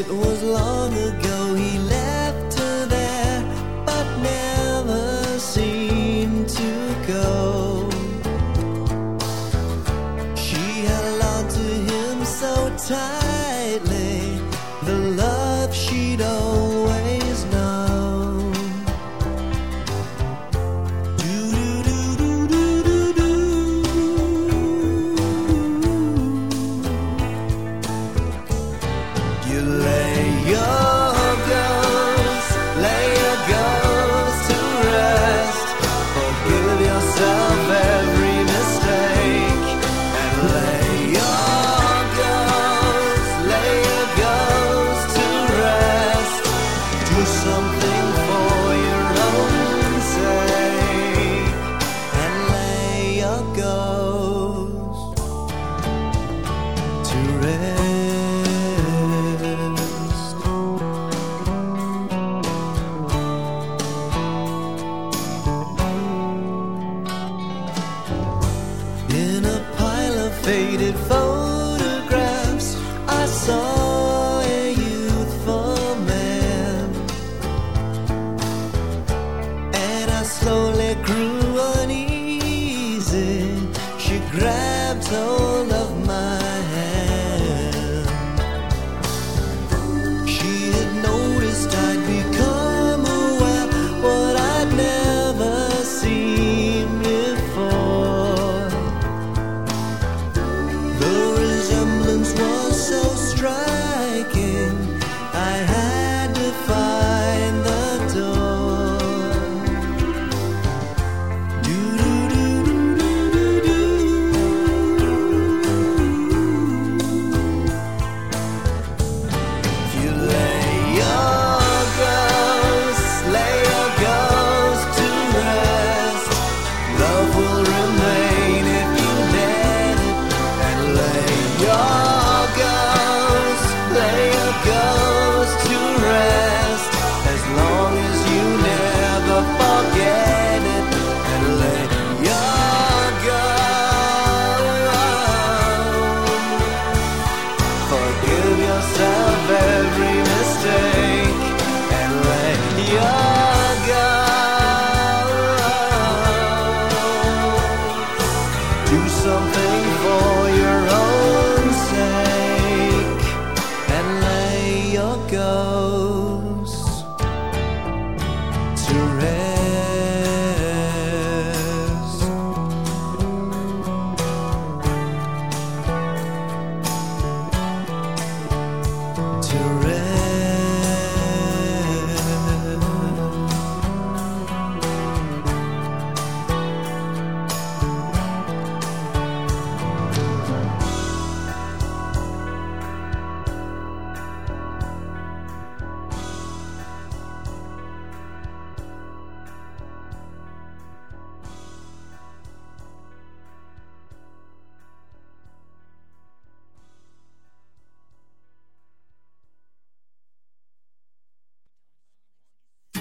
It was long ago he left her there, but never seemed to go. She held on to him so tightly, the love she'd always known. You lay your ghost to rest. Forgive yourself every mistake, and lay your ghost to rest. Do something for your own sake, and lay your ghost to rest.